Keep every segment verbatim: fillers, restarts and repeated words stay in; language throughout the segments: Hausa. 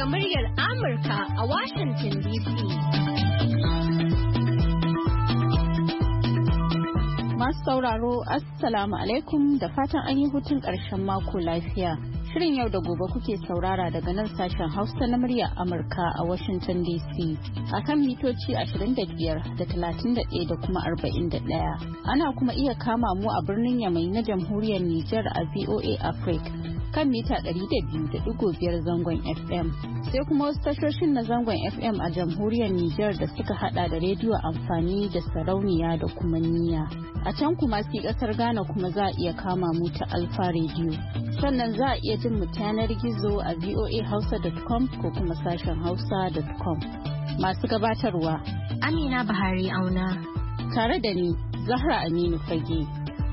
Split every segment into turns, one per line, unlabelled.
daga muryar Amurka a Washington D C.
Masu sauraro, Assalamu alaikum da fatan an yi hutun ƙarshen mako lafiya. Shirin yau da gobe kuke saurara daga nan sashen Hausa na muryar Amurka a Washington D C a kan mitoci ashirin da biyar da talatin da ɗaya da kuma arba'in da ɗaya. Ana kuma iya kama mu a birnin Yamai na Jamhuriyar Nijar a V O A Africa kan mita ɗari da biyu da ɗigo biyar zangon F M. Sai kuma wasu tashoshin na zangon F M a Jamhuriyar Nijar da suka hada da rediyo amfani da sarauniya da kuma niyya. A can kuma si kasar Ghana kuma za a iya kama mu ta Alfa Radio. Sannan za a iya jin mu ta yanar gizo a v o a hausa dot com ko kuma sashen hausa dot com. Masu gabatarwa
Amina Buhari Auna
tare da ni Zahra Aminu Fage.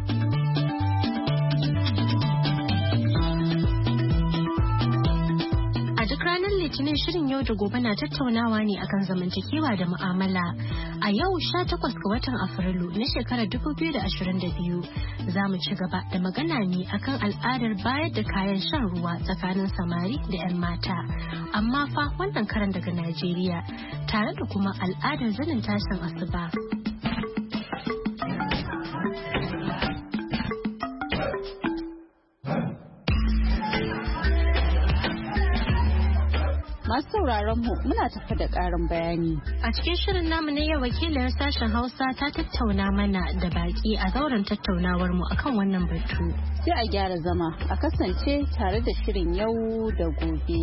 Litinin shirin yau da gobe na tattaunawa ne akan zamantakewa da mu'amala. A yau sha takwas ga watan Afrilu na shekarar dubu biyu da ashirin da biyu za mu ci gaba da magana ne akan al'adar bayar da kayan shan ruwa tsakanin samari da 'yan mata. Amma fa wannan karan daga Najeriya tare da kuma al'adar zanin tashin asuba.
Masu sauraron mu muna tafi da ƙarin bayani.
A cikin shirin namu na yau wakilin sashen Hausa ta tattauna mana da baki a zauren tattaunawar mu akan wannan batu.
Sai a gyara zama a kasance tare da shirin yau da gobe.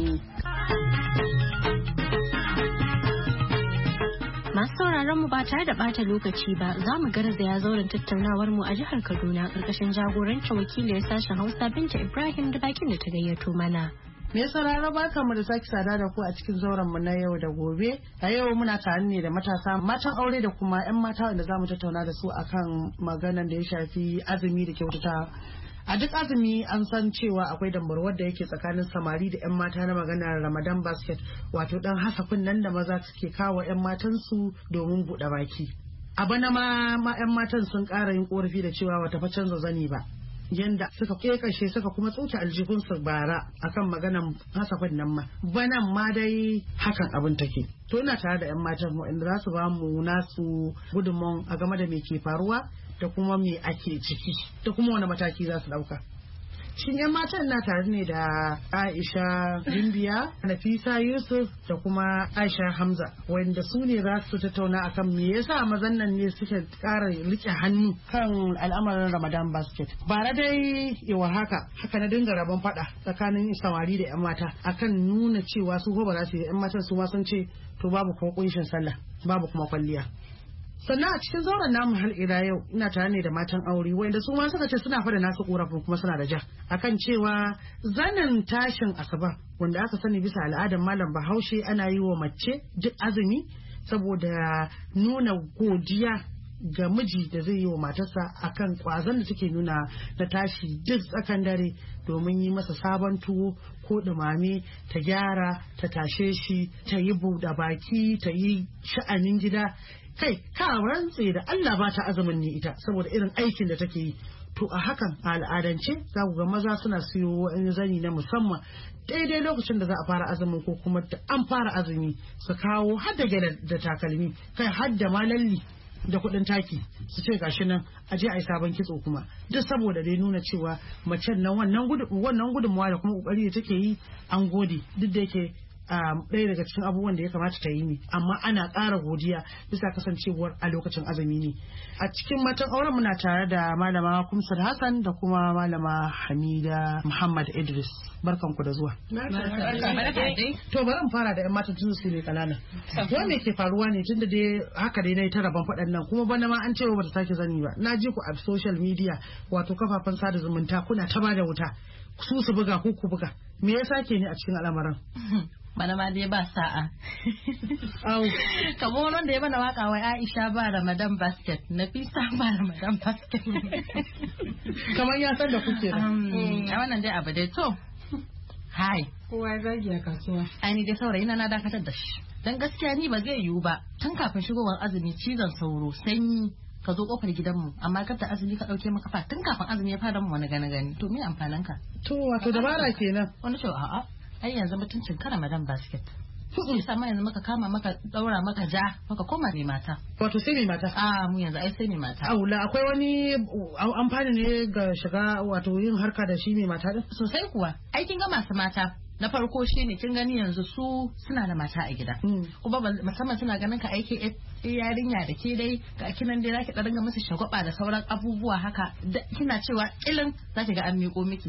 Masu sauraron mu ba tare da bata lokaci ba za mu garzaya zauren tattaunawar mu a jihar Kaduna ƙarƙashin jagorancin wakilin sashen Hausa Binta Ibrahim da bakin da ta gayyato mana.
Me sauraro barka mu da sake sada da ku a cikin zauren mu na yau da gobe. A yau muna tare ne da matasa matan aure da kuma 'yan mata wanda zamu tattauna da su akan maganan da ya shafi azumi da kyautata. A duk azumi an san cewa akwai dambarwar da yake tsakanin samari da 'yan mata na maganar Ramadan basket, wato dan hasafin nan da maza suke kawo 'yan matansu domin buɗe baki. A bana ma 'yan matan sun ƙara yin korafi da cewa wata fa canza zani ba. Yanda suka kekashe suka kuma tsoce aljihunsu bara akan maganan hasafin nan ma banan ma dai hakan abin take. To ina tare da 'yan matan mu inda za su ba mu nasu gudunmawan a game da me ke faruwa da kuma me ake ciki da kuma wani mataki za su dauka. Shin 'yan matan na tare ne da Aisha Gimbiya, Nafisa Yusuf da kuma Aisha Hamza wanda su ne za su tattauna akan me yasa mazan nan ne suke ƙara rike hannu kan al'amarin Ramadan basket. Bara dai yawa haka haka na dinga rabon fada tsakanin samari da 'yan mata akan nuna cewa su ba za su yi 'yan matan su ma sun ce to babu kuma kunshin sallah babu kuma kwalliya. Sannan a cikin zauren namu har ila yau ina tare ne da matan aure wanda su ma suka ce suna fada nasu korafin kuma suna da ja akan cewa zanen tashin asuba wanda aka sani bisa al'adar malam Bahaushe ana yi wa mace duk azumi saboda nuna godiya ga miji da zai yi wa matarsa akan kwazon da take nuna na tashi duk tsakan dare domin yi masa sabon tuwo ko dumame ta gyara ta tashe shi ta yi buɗe baki ta yi sha'anin gida kai ka rantse da Allah ba ta azumin ne ita saboda irin aikin da take yi. To a hakan a al'adance za ku ga maza suna siyo wani zani na musamman daidai lokacin da za a fara azumin ko kuma an fara azumi su kawo har da gyale da takalmi kai har da malalli da kuɗin taki su ce gashi nan a je a yi sabon kitso kuma duk saboda dai nuna cewa macen nan wannan gudunmawa da kuma kokari da take yi an gode duk da yake ɗaya daga cikin abubuwan da ya kamata ta yi ne amma ana ƙara godiya bisa kasancewar a lokacin azumi ne. A cikin matan auren muna tare da malama Kumsar Hassan da kuma malama Hamida Muhammad Idris. Barkanku da zuwa. To bari in fara da 'yan matan tun su ne kanana. Wai me ke faruwa ne tunda dai haka dai nayi ta rabon faɗan nan kuma bana ma an ce ba ta sake zani ba. Na ji ku a social media wato kafafen sada zumunta kuna ta bada wuta. Su su buga ko ku buga. Me ya sake ne a cikin al'amarin?
Bana ma dai ba sa'a.
Au.
Kamar wanda ya bana waka wai Aisha ba Ramadan basket, Nafisa ba Ramadan basket.
Kamar ya san da kuke da.
A wannan dai abu dai to. Hai.
Kowa zagi a kasuwa.
Ai ni dai saurayi na na dakatar da shi. Dan gaskiya ni ba zai yiwu ba. Tun kafin shigowar azumi cizon sauro sanyi ka zo kofar gidanmu amma kar ta azumi ka dauke maka fa tun kafin azumi ya fara mu wani gane gani to me amfanin ka
to wato dabara kenan
wani ce a'a ai yanzu mutuncin kara Ramadan basket shi yasa ma yanzu muka kama maka daura maka ja maka koma mai mata.
Wato sai mai mata.
Ah mu yanzu ai sai mai mata.
Aula akwai wani amfani ne ga shiga wato yin harka da shi mai mata din?
Sosai kuwa. Ai kin ga masu mata na farko shine kin gani yanzu su suna da mata a gida. Kuma musamman suna ganin ka aiki yarinya da ke dai ga kinan dai zaki dinga musu shagwaba da sauran abubuwa haka kina cewa ilin zaki ga an miƙo miki.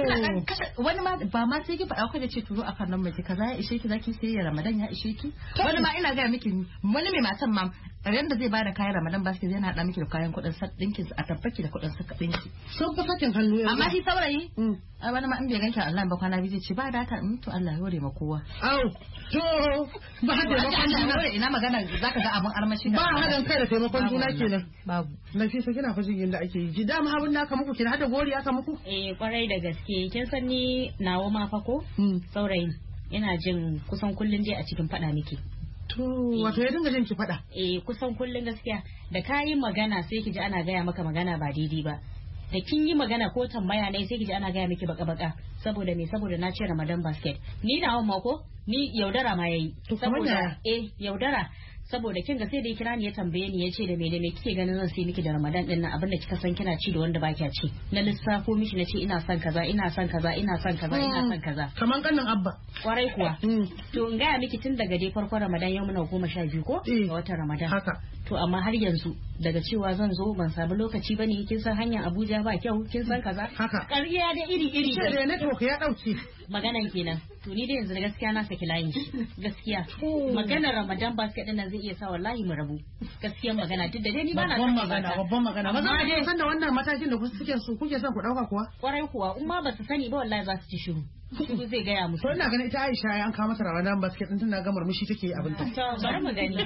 Wani ma ba ma sai ki faɗa ku da ce turo akan nan miki kaza ya ishe ki zaki sai ya Ramadan ya ishe ki. Wani ma ina ga miki wani mai matan ma ran da zai bada kayan Ramadan basket yana hada miki da kayan kuɗin sa dinkin a tabbaki da kuɗin sa dinki.
Sun fi sakin hannu.
Amma shi saurayi ai wani ma in bai ganki Allah ba kwana biyu zai ce ba data in to Allah ya hore ma kowa.
Au to ba da
ba ina magana zaka ga abun armashi
ba hadan kai da taimakon juna kenan.
Babu.
Nafisa kina fa jin yadda ake yi. Ji dama abin da aka muku kina hada gori aka muku?
Eh kwarai da gaske kin san ni nawa ma fa ko saurayin ina jin kusan kullun dai a cikin fada miki.
To wato ya dinga jin ki fada?
Eh kusan kullun gaskiya da kayi magana sai ki ji ana gaya maka magana ba daidai ba. Da kin yi magana ko tambaya ne sai ki ji ana gaya miki baka baka saboda me saboda na ce Ramadan basket. Ni nawa ma ko ni yaudara ma yayi. Saboda eh yaudara saboda kin ga sai da ya kira ni ya tambaye ni ya ce da me da me kike ganin zan sai miki da Ramadan din nan abinda kika san kina ci da wanda ba kya ci na lissafo miki na ce ina son kaza ina son kaza ina son kaza ina son kaza
kaman kannin abba
kwarai kuwa to in gaya miki tun daga dai farkon Ramadan yau muna goma sha biyu ko ga watan Ramadan
haka
to amma har yanzu daga cewa zan zo ban samu lokaci bane kin san hanyar Abuja ba kyau kin san kaza
haka
ƙarya da iri iri
da network ya dauke
maganan kenan to ni dai yanzu da gaskiya na saki layin gaskiya maganar Ramadan basket din nan zai iya sa wallahi mu rabu gaskiyan magana duk da dai ni ba na
babban magana babban magana ba za ka san da wannan matakin da kuke suke so kuke son ku dauka kuwa
kwarai kuwa in ma ba su sani ba wallahi za su ci shiru shiru zai gaya musu
to ina ganin ita Aisha an kawo mata Ramadan basket din tana ga murmushi take abin ta
to bari mu gani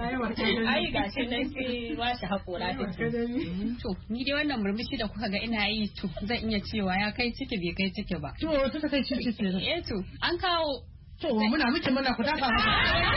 ai gashi nan sai washi hakora ta
to ni dai wannan murmushi da kuka ga ina yi to zan iya cewa ya kai ciki bai kai ciki ba
to ta kai ciki ce
eh to an kawo
to muna miki muna ku dafa mata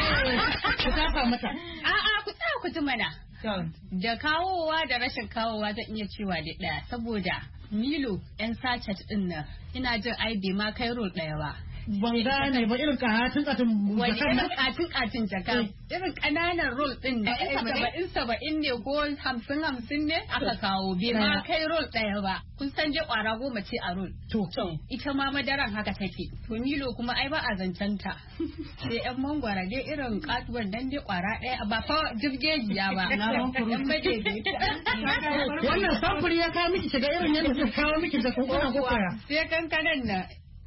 ku dafa mata
a'a ku tsaya ku ji mana da kawowa da rashin kawowa zan iya cewa da daya saboda Milo yan sachet din nan ina jin ai bai ma kai roll daya ba
ban gane ba irin katin katin
wani irin katin katin jaka irin kananan roll din da saba'in saba'in ne ko hamsin hamsin ne aka kawo bai ma kai roll daya ba kun san je kwara goma ce a roll
to
ita ma madaran haka take to Milo kuma ai ba a zancanta sai yan mangwara dai irin katuwar dan dai kwara daya ba fa jirgejiya ba yan bade
wannan samfuri ya kawo miki shiga irin yadda suka kawo miki da kokona kokara
sai kankanan na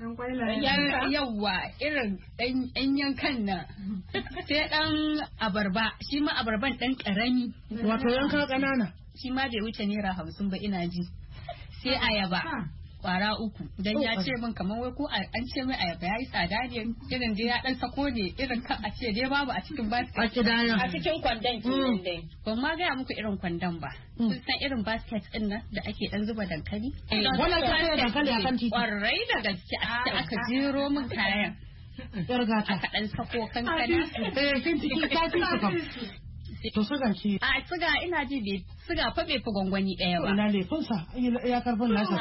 yawwa irin ɗan yankan nan sai ɗan abarba shi ma abarban ɗan ƙarami
wato yanka ƙanana
shi ma bai wuce naira hamsin ba ina ji sai ayaba kwara uku dan ya ce min kamar wai ko an ce mai ayaba yayi tsada ne irin dai ya dan sako ne irin kan a ce dai babu a cikin basket
a cikin kwandon kenan dai
ban ma ga muku irin kwandon ba kun san irin basket din nan da ake dan zuba dankali
wannan ta da dankali akan titi
kwarai da gaske aka jero min kayan
yargata
aka dan sako kankana
eh kin ciki ka ci to suga shi
a suga ina ji bai suga fa bai fi gwangwani ɗaya ba
ina lefinsa ya karfin nasa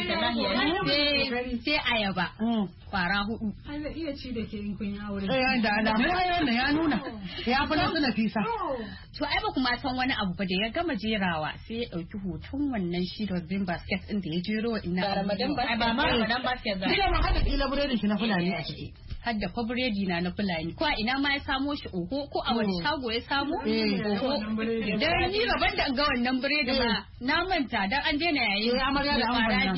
sai ayaba kwara hudu
an iya ci da ke in kun yi aure
eh da alamu wannan ya nuna ya fi nasu nafisa
to ai ba kuma san wani abu ba da ya gama jerawa sai ya dauki hoton wannan shi da bin basket din da ya jero ina
Ramadan basket ba ma Ramadan basket ba
ina ma hada kila buredin shi na fulani a ciki
har da fa biredi na na fulani ko a ina ma ya samo shi oho ko a wani shago ya samo oho dan ni gaban da ga wannan biredi ba na manta dan an daina yayi
amarya da an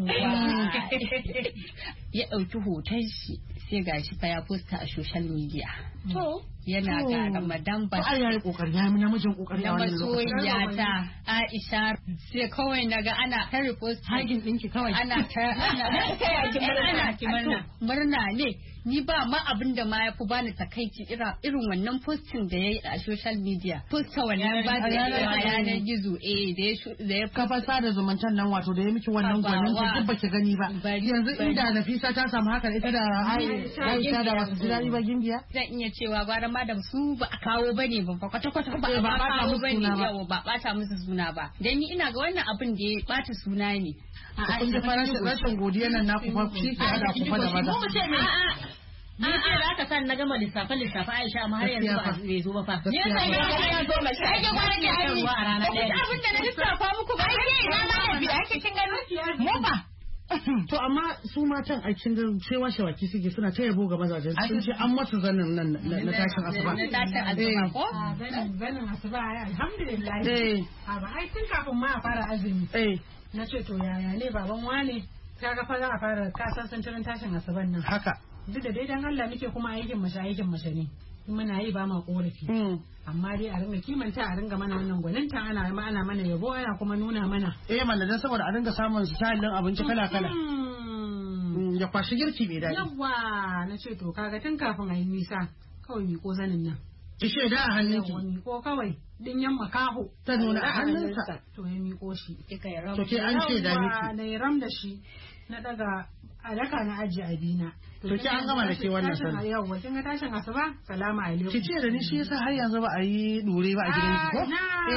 ya dauki hoton shi sai gashi fa ya posta a social media
to
yana ga Ramadan ba
ai yayi kokari ya mi namijin kokari
a wannan lokacin ya ta Aisha sai kawai naga ana ta repost
hagin dinki kawai
ana ta ana ana murna ne ni ba ma abin da ma ya fi bani takaici irin wannan posting da ya yi a social media posta wannan ba da yanar gizo eh da ya
kafa sada zumuntan nan wato da ya miki wannan gwanin ki duk baki gani ba yanzu inda Nafisa ta samu haka ita da Aisha da wasu jirani ba gimbiya
zan iya cewa gwara
ma da su ba a kawo bane ba kwata kwata ba ba kawo bane yawa ba bata musu suna ba dan ni ina ga wannan abin da ya bata suna ne
a kun ji farashin rashin godiya nan naku fa shi ke hada ku fa da maza
ni ce za ka san na gama lissafe lissafe Aisha amma har yanzu ba bai zo ba fa ni sai ga ya zo ma sai ga wani ya yi a rana ɗaya abin da na lissafa muku ba ai na na bi ake kin gani mu ba
to amma su matan a cikin sai washe waki suke suna ta yabo ga mazajen sun ce an masa zanin nan na tashin asuba
na tashin asuba ko
zanin asuba alhamdulillah eh ba ai tun kafin ma a fara azumi eh na ce to yaya ne baban wane kaga fa za a fara kasan santarin tashin asuban nan
haka
duk da dai dan Allah muke kuma aikin mace aikin mace ne muna yi ba ma korafi amma dai a ringa kimanta a ringa mana wannan gwaninta ana ana mana yabo ana kuma nuna mana
eh mana dan saboda a ringa samun shalin abinci kala kala ya kwashi girki bai dadi
yawa na ce to kaga tun kafin a yi nisa kawai miko zanin nan
ki shaida a hannunki
miko kawai din yan makaho
ta nuna a hannunsa
to ya miko shi
kika yi ram
to ke an shaida miki
na yi ram da shi na daga a daka na aji abina
to ki an gama da ke wannan sanin
yau wajen ga tashin asuba salamu alaikum
ki ce da ni shi yasa har yanzu ba a yi dore ba a gidan ki ko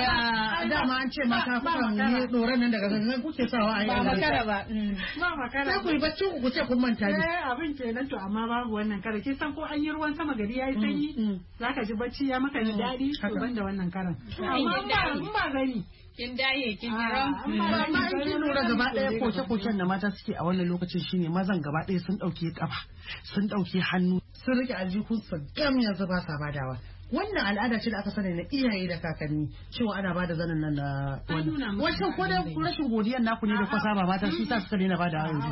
ya dama an ce mata kukan yi doren nan daga gangan kuke sawa a yi
ba makara ba
ba makara
sai ku yi bacci ku ce kun manta ne
eh abin kenan to amma babu wannan kare kin san ko an yi ruwan sama gari yayi sanyi zaka ji bacci ya maka ni dadi to banda wannan karan amma ba ba gani
kin daye kin yaram
amma in kin lura gaba daya koke-koken da mata suke a wannan lokacin shine mazan gaba daya sun dauke kafa sun dauke hannu sun rike aljihun su gam yanzu ba sa badawa wannan al'ada ce da aka sani na iyaye da kakanni cewa ana bada zanin nan na wannan wancan ko da rashin godiyar naku ne da kwasa ba mata shi sa suka daina bada yanzu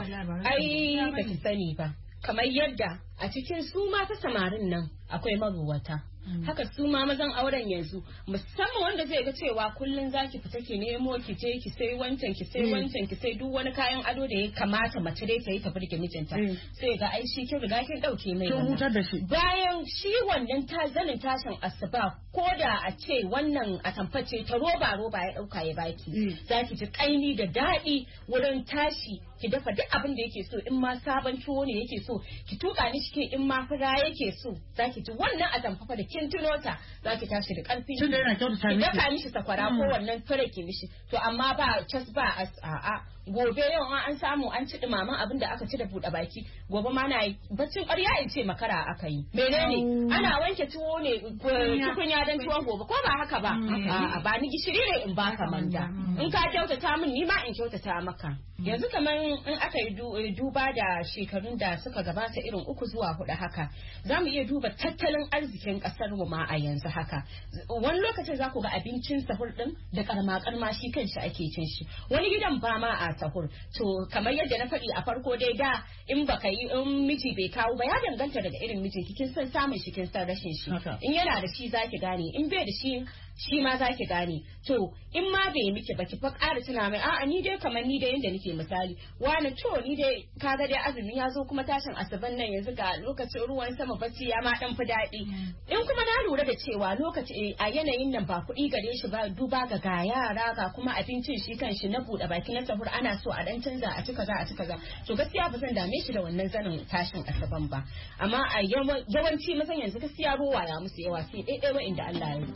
ai ba ki sani ba kamar yadda a cikin su mata samarin nan akwai maruwata haka su ma mazan auren yanzu musamman wanda zai ga cewa kullun zaki fita ki nemo ki je ki sai wancan ki sai wancan ki sai duk wani kayan ado da ya kamata mace dai ta yi ta burge mijinta sai ga ai shi kin riga kin dauke mai
kin hutar da shi
bayan shi wannan ta zanin tashin asuba ko da a ce wannan a tamface ta roba roba ya dauka ya baki zaki ji kaini da dadi wurin tashi ki dafa duk abin da yake so in ma sabon tuwo ne yake so ki tuka ni shi in ma fura yake so zaki ji wannan a tamfafa da kin tuno ta zaki tashi da karfi
tun da yana kyautata miki
ki dafa mishi sakwara ko wannan fure ki mishi to amma ba cas ba a'a gobe yau an samu an ci dumaman abin da aka ci da buɗe baki gobe ma na baccin ƙarya in ce makara aka yi menene ana wanke tuwo ne tukunya dan tuwon gobe ko ba haka ba a ba ni gishiri ne in baka manda in ka kyautata min ni ma in kyautata maka yanzu kamar in aka yi duba da shekarun da suka gabata irin uku zuwa hudu haka za mu iya duba tattalin arzikin kasar mu ma a yanzu haka wani lokacin za ku ga abincin sahur din da karma karma shi kanshi ake cin shi wani gidan ba ma a sahur to kamar yadda na faɗi a farko dai da in baka yi in miji bai kawo ba ya danganta daga irin mijin kin san samun shi kin san rashin shi in yana da shi zaki gane in bai da shi shi ma zaki gane to in ma bai miki ba ki fa ƙara tuna mai a'a ni dai kamar ni dai yanda nake misali wani to ni dai kaga dai azumi ya zo kuma tashin asaban nan yanzu ga lokacin ruwan sama bacci ya ma dan fi daɗi in kuma na lura da cewa lokaci a yanayin nan ba kuɗi gare shi ba duba ga ga yara ga kuma abincin shi kan shi na buɗe baki na sahur ana so a dan canza a cika za a cika za to gaskiya ba zan dame shi da wannan zanin tashin asaban ba amma a yawanci mazan yanzu gaskiya ruwa ya musu yawa sai ɗaiɗai wa inda Allah ya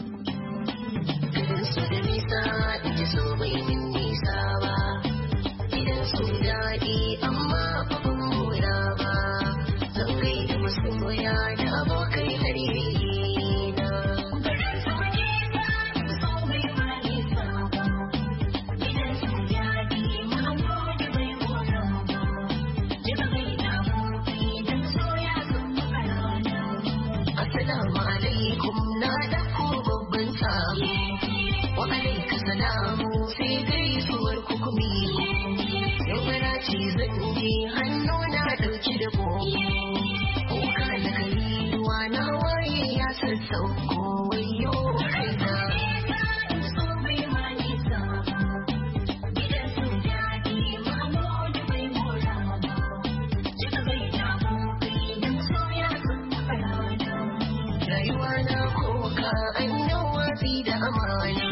yi
su da nisa ita so bai min nisa ba idan su daɗi amma ba ban mura ba zan kai da masoya da abokai har yi na garin su nisa ita so bai ma nisa ba idan su daɗi amma da bai mura ba jika kai da abokai da masoya sun makarana assalamu alaikum na da ku babban sabo wa'alaika salamu sai gaisuwar kukumi yau bara ce zan je hannu na ɗauki da boye kuka na kai ruwa na waye ya sassauko wayo kaina so bai ma nisa ba gidan su daɗi mahmudu bai mora ba jika bai damu kai da soya sun farana rayuwa na koka an yau watsi da amana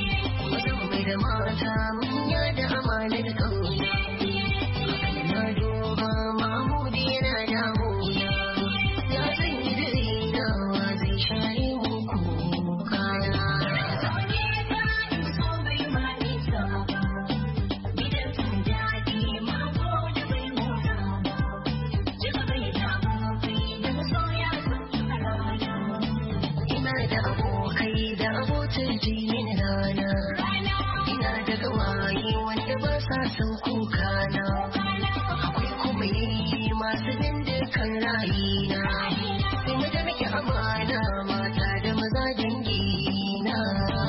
da mata mun yada amanar kauna na duba mahmudi yana damuwa ya san yi dare nawa zai share da abotar jini rana ina da gawayi wanda ba sa son kuka na akwai kuma yi masu dindikan rayina sai mu da muke amana mata da maza dangina.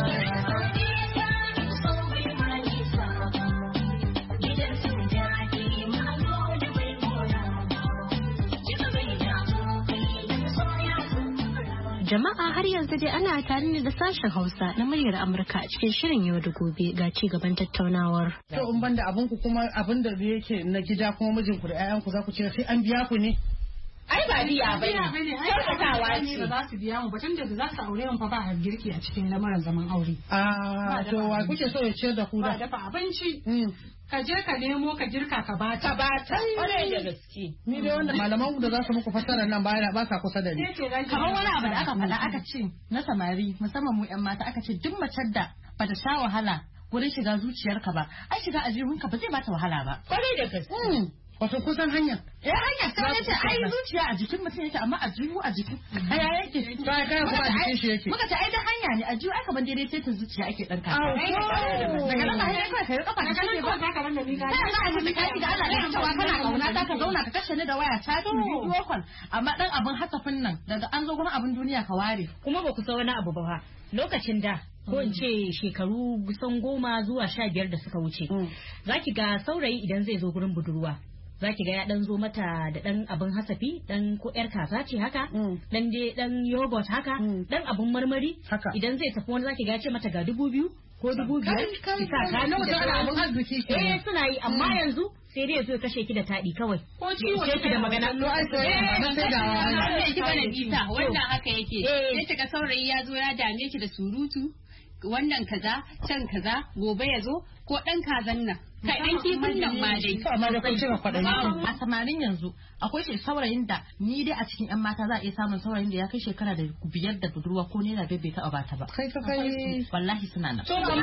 Jama'a har yanzu dai ana tare ne da sashen Hausa na muryar Amurka a cikin shirin yau da gobe ga ci gaban tattaunawar.
To in banda abun ku kuma abin da yake na gida kuma mijinku da ƴaƴan ku za ku ce sai an biya ku ne?
Ai ba biya bane. Kyautatawa ce.
Ba za su biya mu ba tunda da za su aure mu fa ba a girki a cikin lamarin zaman aure.
Ah to wa kuke so ya ciyar da ku da?
Ba dafa abinci. Ka je ka nemo ka girka ka bata.
Ka bata. Kwarai da gaske.
Ni dai wanda malaman ku da za su muku fassara nan ba ba sa kusa da ni.
Kamar wani abu da aka faɗa aka ce na samari musamman mu ƴan mata aka ce duk macen da bata sha wahala wurin shiga zuciyarka ba ai shiga ajihunka ba zai bata wahala ba.
Kwarai da gaske.
Wato kusan hanya.
Eh hanya ta ce ai zuciya a jikin mutum yake amma a jihu a jikin. Aya yake.
To ai kai kuma a jikin shi yake.
Muka ce ai da hanya ne a jihu ai kaman daidai sai ta zuciya ake dan ka. Daga nan ai kai kai kafa ka kake ba ka ran da ni ga. Sai a ji kai da Allah ya cewa kana kauna ta ka zauna ka kashe ni da waya ta ki bidiyo call amma dan abin hasafin nan daga an zo gurin abin duniya ka ware.
Kuma ba ku sa wani abu ba fa. Lokacin da ko in ce shekaru kusan goma zuwa sha biyar da suka wuce. Zaki ga saurayi idan zai zo gurin budurwa. Zaki ga ya dan zo mata da dan abin hasafi dan ko yar kaza ce haka dan dai dan yogurt haka dan abin marmari idan zai tafi wani zaki ga ya ce mata ga dubu biyu ko dubu biyar ki sa ka nawa da abin arziki eh suna yi amma yanzu sai dai zo kashe ki da taɗi kawai
ko ciwo
ki da magana
lo ai sai
sai da wannan ki bane bisa wannan haka yake sai kika saurayi ya zo ya dame ki da surutu wannan kaza can kaza gobe ya zo ko dan kazan nan kai dan kifin nan ma dai
amma da kun cika kwaɗayi
a samarin yanzu akwai shi saurayin da ni dai a cikin yan mata za a iya samun saurayin da ya kai shekara da biyar da budurwa ko ne na bai bai taɓa bata ba
kai ka kai
wallahi suna nan
to amma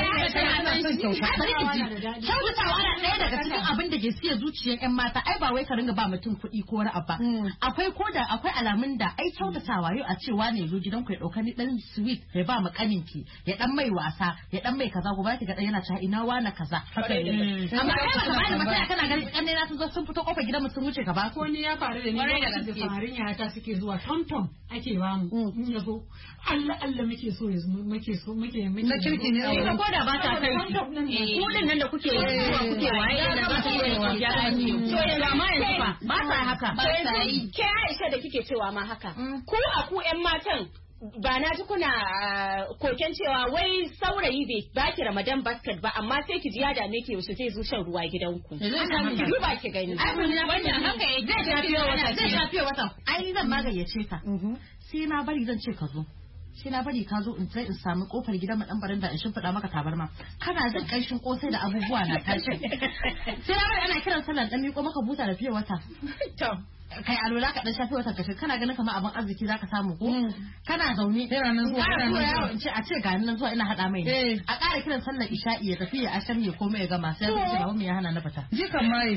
kyautatawa na ɗaya daga cikin abin da ke siya zuciyar yan mata ai ba wai ka ringa ba mutum kuɗi ko wani abu akwai ko da akwai alamun da ai kyautatawa yau a cewa ne zo gidan ku ya ɗauka ni dan sweet ya ba mu kaninki ya dan mai wasa ya dan mai kaza gobe ki ga dan yana cewa ina wa na kaza amma ai ba ba mutum kana ganin kanne na sun zo sun fito kofar gidan mu sun wuce gaba
ko ni ya faru da ni lokacin da farin yata suke zuwa tom-tom ake ba mu in ya zo Allah Allah muke so ya muke so muke muke
na kirki ne
a ko da ba ta kai ku din nan da kuke kuke waye da za ku yi ya gani to yanzu amma yanzu ba ba sa haka
ba sa yi ke Aisha da kike cewa ma haka ku a ku ƴan matan ba na ji kuna koken cewa wai saurayi bai baki Ramadan basket ba amma sai ki ji ya dame ki yaushe zai zo shan ruwa gidanku. Ki duba ki gani.
Wannan haka yake zai shafi wata zai shafi wata. Ai zan magayyace ka. Sai na bari zan ce ka zo. Sai na bari ka zo in sai in samu kofar gidan mu dan baranda in shimfiɗa maka tabarma. Kana jin kanshin kosai da abubuwa na tashi. Sai na bari ana kiran sallan dan miko maka buta da fiye wata.
To
kai alola ka dan shafi wata kashe kana ganin kamar abin arziki zaka samu ko kana zaune
sai ranar zuwa
kana zuwa in ce a ce ga nan zuwa ina hada mai a ƙara kiran sallar isha'i ya tafi ya ashar ya komai ya gama sai ya ce ba mu ya hana na fita
ji kan mai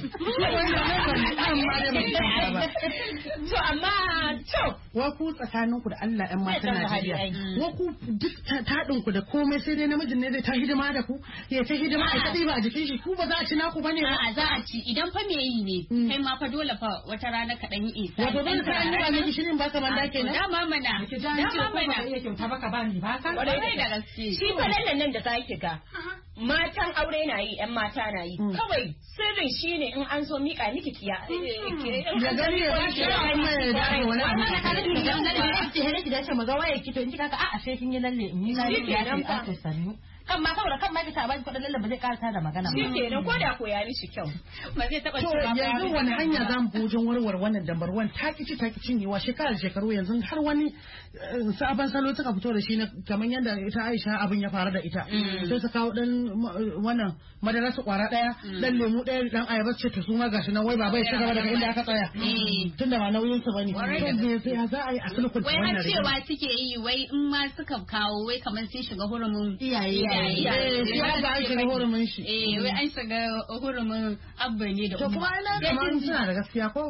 to amma to
wa ku tsakanin ku da Allah ɗan mata Najeriya wa ku duk taɗin ku da komai sai dai namijin ne zai ta hidima da ku ya ta hidima a kadi ba a jikin shi ku ba za a ci naku bane ba
a za a ci idan fa me yi ne kai ma fa dole fa wata rana kaɗan yi isa.
Wato zan ka an yi ba miki shirin ba kaman da kenan.
Dama mana.
Dama mana. Iya kyauta baka ba ni ba ka.
Kwarai da gaske. Shi fa lallan nan da zaki ga. Matan aure na yi, ƴan mata na yi. Kawai sirrin shine in an zo mika miki kiya.
Da gari ya ba shi kuma ya da wani abu.
Wannan ka da idan na da ce hele ki da ce maza waye ki to in kika ka a ashe kin yi lalle in yi lalle ya ce a ta sannu. Kan ma saboda kan ma ki ta ba ki kudin lalle ba zai karata da magana ba.
Shi kenan ko da ko ya mishi kyau.
Ba zai taba
to yanzu wani hanya za mu wajen warware wannan dambarwan ta kici ta kicin yiwa shekarar shekaru yanzu har wani sabon salo suka fito da shi na kamar yadda ita Aisha abin ya faru da ita sai su kawo dan wannan madara su kwara daya dan lemu daya dan ayaba ce ta suma gashi nan wai baba ya ci gaba daga inda aka tsaya tunda ba nauyin su bane sai ya za a yi a sulhu
wai har cewa suke yi wai in ma suka kawo wai kamar sai shiga hurumin
iyaye iyaye ya ga shiga hurumin shi
eh wai an shiga hurumin abba ne da
to kuma ina kamar suna da gaskiya ko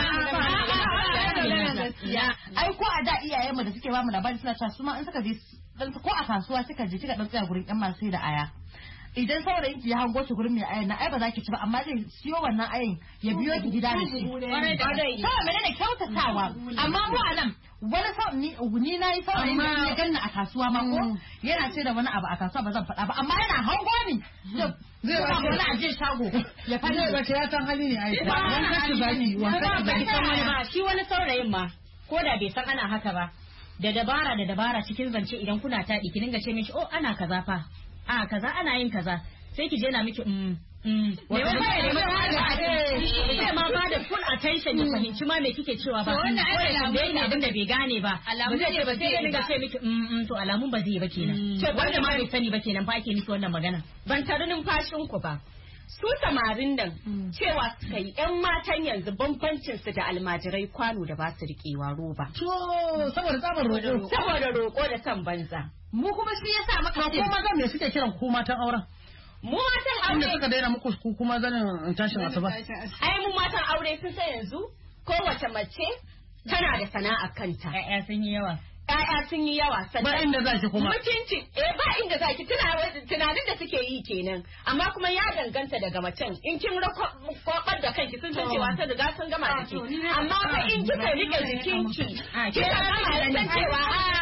ai ko a da iyayenmu da suke bamu labari suna cewa su ma in suka je ko a kasuwa kika je kika dan tsaya gurin yan masu sai da aya idan saurayin ki ya hango shi gurin mai ayan na ai ba za ki ci ba amma zai siyo wannan ayan ya biyo ki gida da shi kawai menene kyautatawa amma mu a nan wani sau ni ni na yi saurayin da ya ganna a kasuwa ma ko yana sai da wani abu a kasuwa ba zan faɗa ba amma yana hango ni zai ba wani aje shago ya fara ba ya san hali ne ai wanka ki zaki wanka ki zaki
ba shi wani saurayin ma ko da bai san ana haka ba da dabara da dabara cikin zance idan kuna taɗi ki dinga ce mishi oh ana kaza fa a kaza ana yin kaza sai ki je na miki mm mm me wanda ya nemi sai ma ba da full attention ya fahimci ma me kike cewa ba wannan ai alamun abin da bai gane ba alamun ne ba sai ya ce miki mm to alamun ba zai ba kenan ce wanda ma bai sani ba kenan fa ake miki wannan magana
ban tare numfashin ku ba su samarin nan cewa kai yan matan yanzu bambancin su da almajirai kwano da ba su riƙewa roba
to saboda tsabar roƙo
saboda roƙo da san banza
mu kuma shi yasa maka
ce ko mazan me suke kiran ku matan auren
mu matan aure
inda suka daina muku ku kuma zanin tashin asuba
ai mu matan aure sun sai yanzu kowace mace tana da sana'a kanta
ƴaƴa sun yi yawa
ƴaƴa sun yi yawa
ba inda zaki kuma
mutunci eh ba inda zaki tunanin da suke yi kenan amma kuma ya danganta daga macen in kin rakobar da kanki sun san cewa ta riga sun gama da ke amma fa in kika rike jikinki kika gama da san cewa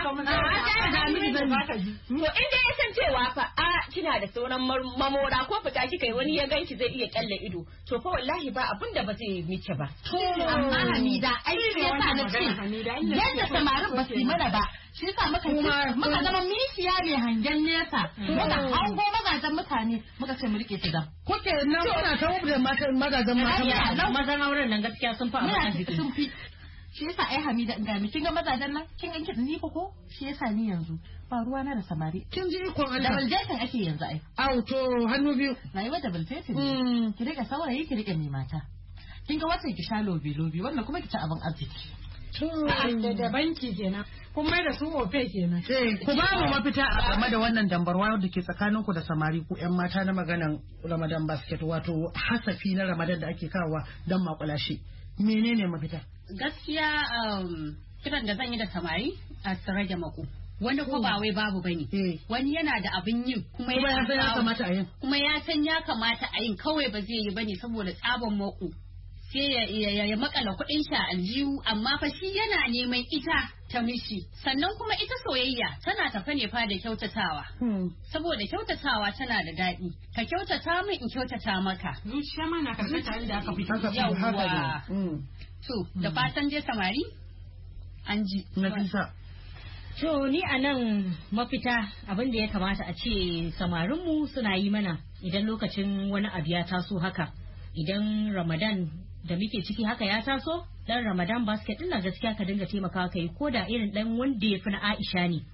a to inda ya san cewa fa a kina da sauran mamora ko fita kika yi wani ya ganki zai iya kalle ido to fa wallahi ba abin da ba zai miki ba
amma Hamida ai sai yasa na ce yadda samarin ba su yi mana ba shi yasa muka muka zama mishiya mai hangen nesa muka hango magajan mutane muka ce mu rike su da
kuke nan kuna ta da matan magajan matan
mazan auren nan gaskiya sun fa abin arziki
sun fi shi yasa ai Hamida in ga mi kin ga mazajen nan kin ga kin ni ko ko shi yasa ni yanzu ba ruwa na da samari
kin ji ikon Allah
double dating ake yanzu ai
auto hannu biyu
rayuwa double dating ki rika saurayi ki rika mai mata kin ga wata ki sha lobi lobi wannan kuma ki ci abin arziki
da banki kenan kun mai da su ofe kenan
ku ba mu mafita a game da wannan dambarwa da ke tsakanin ku da samari ku yan mata na maganan Ramadan basket wato hasafi na Ramadan da ake kawowa dan makulashi menene mafita
gaskiya kiran da zan yi da samari a rage mako wanda ko ba wai babu bane wani yana da abin yin kuma
ya san ya kamata a yin
kuma ya san ya kamata a yin kawai ba zai yi bane saboda tsaban mako sai ya ya makala kuɗin shi a aljihu amma fa shi yana neman ita ta mishi sannan kuma ita soyayya tana tafa ne fa da kyautatawa saboda kyautatawa tana da daɗi ka kyautata min in kyautata maka
zuciya ma na karkata inda aka fi
yawwa to da fatan je samari an ji
Nafisa
to ni a nan mafita abin da ya kamata a ce samarinmu suna yi mana idan lokacin wani abu ya taso haka idan Ramadan da muke ciki haka ya taso dan Ramadan basket din na gaskiya ka dinga taimakawa kai ko da irin dan wanda ya fi na Aisha ne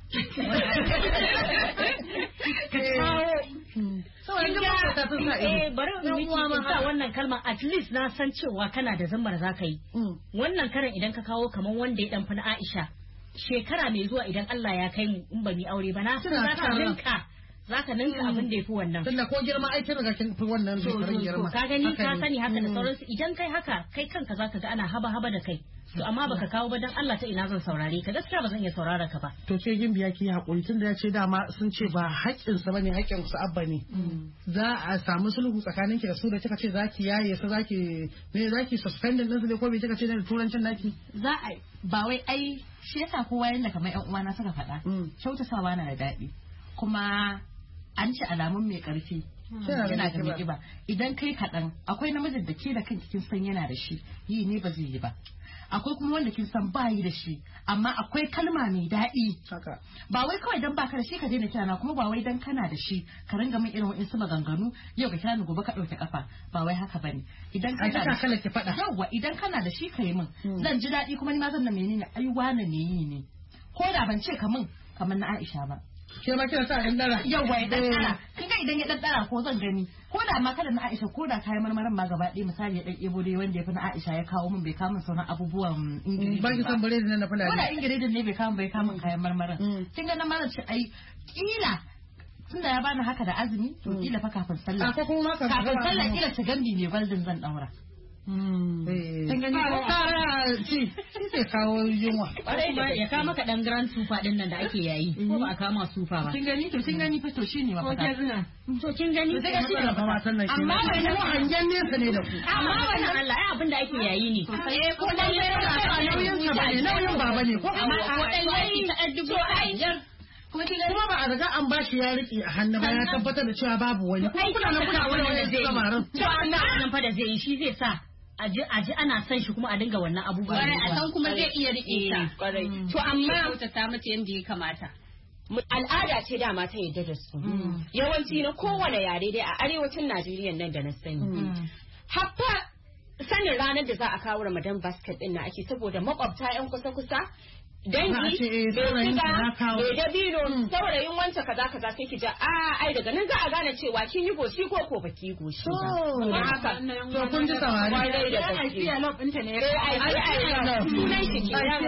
ka kawo eh bari in miki sa wannan kalmar at least na san cewa kana da zammar zaka yi wannan karan idan ka kawo kaman wanda ya dan fi na Aisha shekara mai zuwa idan Allah ya kai mu in ba mu aure ba na san za ka ninka za ka ninka abin da ya fi wannan.
Tunda ko girma ai kin riga kin fi wannan shekarun girma.
Ka gani ka sani haka da sauransu idan kai haka kai kanka za ka ga ana haba haba da kai. To amma baka kawo ba dan Allah ta ina zan saurare ka gaskiya ba zan iya saurara ka ba.
To ke gin biya ki hakuri tunda ya ce dama sun ce ba haƙƙin sa bane haƙƙin su abba ne. Za a samu sulhu tsakanin ki da su da kika ce zaki yaye su zaki ne zaki suspend din su ne ko bai kika ce da turancin naki.
Za a ba wai ai shi yasa kowa yanda kamar ƴan uwana suka faɗa. Kyautatawa na da daɗi. Kuma an ci alamun mai karfi yana da mai kiba idan kai kaɗan akwai namijin da ke da kanki kin san yana da shi yi ne ba zai yi ba akwai kuma wanda kin san ba yi da shi amma akwai kalma mai daɗi ba wai kawai dan baka da shi ka daina kira na kuma ba wai dan kana da shi ka ringa min irin wa'insu maganganu yau ka kira ni gobe ka ɗauke kafa ba wai haka bane idan kana da
kala ki faɗa
yawa idan kana da shi ka yi min zan ji daɗi kuma ni ma zan na menene ai wane ne yi ne ko da ban ce ka min kamar na Aisha ba
ke ma kina sa ɗan dara
yawa ya ɗan dara kin ga idan ya ɗan dara ko zan gani ko da ma kada na Aisha ko da kayan marmarin ma gaba ɗaya misali ya ɗan ebo dai wanda ya fi na Aisha ya kawo min bai kawo min sauran abubuwan ingredient
ba ki san bare da na fulani
ko da ingredient ne bai kawo bai kawo min kayan marmarin kin ga na ma ce ai kila tunda ya bani haka da azumi to kila fa kafin sallah
ko kuma
kafin sallah kila ta gambi ne baldin zan daura
Kin gani ko kara ci sai kawo yunwa.
Kuma ya kama maka dan grand super din nan da ake yayi ko ba a kama super ba.
Kin gani to kin gani fa to shine mafaka.
To kin gani
sai ka shine ba matan nan shi. Amma wannan hangen nesa ne da ku.
Amma wannan Allah ya abin da ake yayi ne.
Eh ko dan nauyin ka bane nauyin baba ne ko
amma ko dan yayi ta dubu biyar.
Kuma kin gani ba a riga an bashi ya riki a hannu ba ya tabbatar da cewa babu wani.
Ai kuna nan kuna wannan da zai yi. To wannan fa da zai yi shi zai sa aji aji ana son shi kuma a dinga wannan abubuwa.
A san kuma zai iya rike ta.
To amma
ta ta mace yanda ya kamata.
Al'ada ce dama ta yadda da su. Yawanci na kowane yare dai a arewacin Najeriya nan da na sani. Haffa sanin ranar da za a kawo Ramadan basket din na ake saboda makwabta yan kusa-kusa dangi bai shiga bai dabino saurayin wancan kaza kaza sai ki ja a ai daga nan za a gane cewa kin yi goshi ko ko baki goshi ba haka
to kun ji samari
ai ai love ɗinta ne ai ai love sunan shi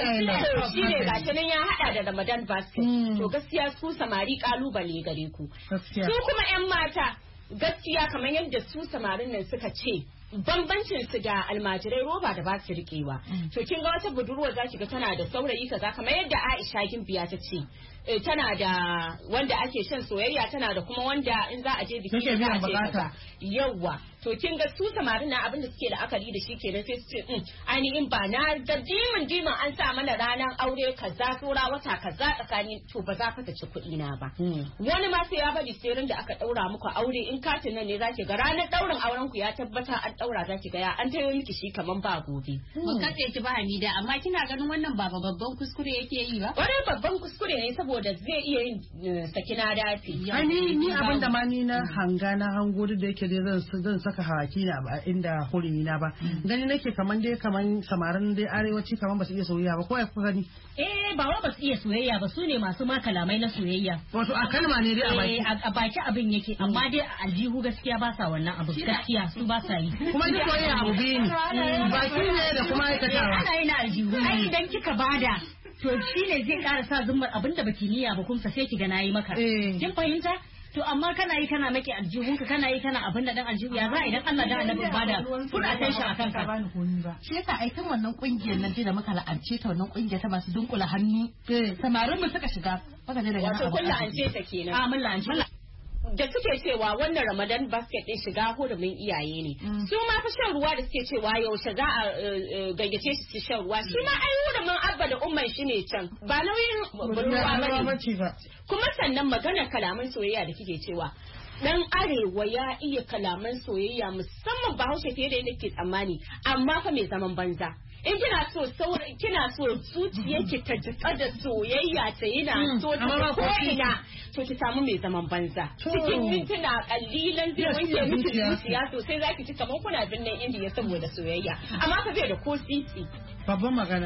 ke shi ne gashi nan ya hada da Ramadan basket to gaskiya su samari kalubale gare ku su kuma yan mata gaskiya kamar yadda su samarin nan suka ce bambancin su da almajirai roba da ba su riƙewa to kin ga wata budurwa zaki ga tana da saurayi kaza kamar yadda Aisha Gimbiya ta ce tana da wanda ake shan soyayya tana da kuma wanda in za a je biki za a je kaza yawa to kin ga su samarin na abin da suke da akari da shi kenan sai su ce ainihin ba na da dimin dimin an sa mana ranar aure kaza tsora wata kaza tsakani to ba za ka ta ci kuɗi na ba wani ma sai ya bari sai da aka daura muku aure in katin nan ne zaki ga ranar daurin auren ku ya tabbata an daura zaki ga ya an tayo miki shi kaman ba gobe
mun kace ki ba Hamida amma kina ganin wannan ba babban kuskure yake yi ba
wani babban kuskure ne saboda zai iya yin sakina dafi
ai ni ni abin da ma ni na hanga na hango da yake dai zan zan saka hawaki na ba inda hurumi na ba gani nake kaman dai kaman samarin dai arewaci kaman ba su iya soyayya ba ko ai ku gani
eh ba wa ba su iya soyayya ba su ne masu ma kalamai na soyayya
wato a kalma ne dai a baki
a baki abin yake amma dai a aljihu gaskiya ba sa wannan abu gaskiya su ba sa yi
kuma duk soyayya abu biyu ne baki ne da kuma aikatawa
ana yi na aljihu ai idan kika bada to shi ne zai ƙara sa zummar abinda baki niyya ba kuma sai ki ga nayi maka kin fahimta to amma kana yi kana maki aljihunka kana yi kana abin da dan aljihu ya za idan Allah da annabi bada full attention akan ka
shi yasa ai kan wannan kungiyar nan da muka la'ance ta wannan kungiya ta masu dunkula hannu samarin mu suka shiga baka ne daga
wato kun la'ance ta kenan
a mun la'ance
da suke cewa wannan Ramadan basket din shiga hurumin iyaye ne su ma fa shan ruwa da suke cewa yaushe za a gayyace shi shan ruwa shi ma ai hurumin abba da umman shi ne can ba nauyin ruwa ba kuma sannan maganar kalaman soyayya da kike cewa dan arewa ya iya kalaman soyayya musamman Bahaushe fiye da yadda ke tsammani amma fa mai zaman banza in kina so sauran kina so zuciyarki ta jika da soyayya ta yana so ta ko ina to ki samu mai zaman banza cikin mintuna kalilan zai wanke miki zuciya to sai zaki ci kamar kuna binnan indiya saboda soyayya amma ka bai da ko sisi
babban magana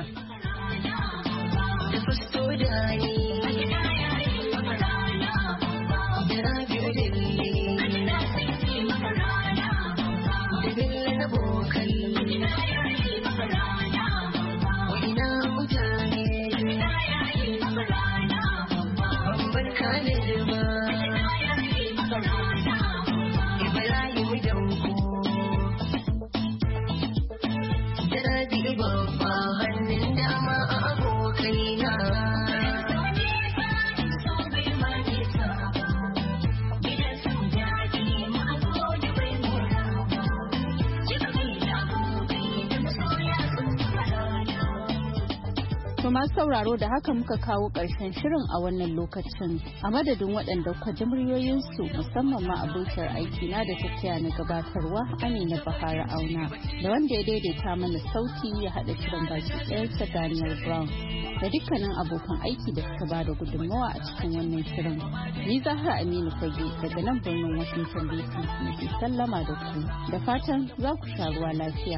masu sauraro da haka muka kawo ƙarshen shirin a wannan lokacin a madadin waɗanda kuka ji muryoyinsu musamman ma abokiyar aiki na da tattaya na gabatarwa Amina Bahara Auna da wanda ya daidaita mana sauti ya haɗa shirin baki ɗayansa Daniel Brown da dukkanin abokan aiki da suka ba da gudunmawa a cikin wannan shirin. Ni Zahra Aminu Fage daga nan birnin Washington D C ke sallama da ku da fatan za ku sha ruwa lafiya.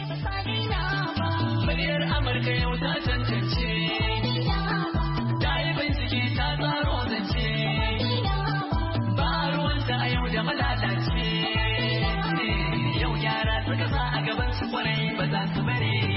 Muryar Amurka yau ta tantance, ta yi bincike ta tsaro zance, ba ruwanta a yau da malalace, yau yara suka sa a gaban su kwarai ba za su bari.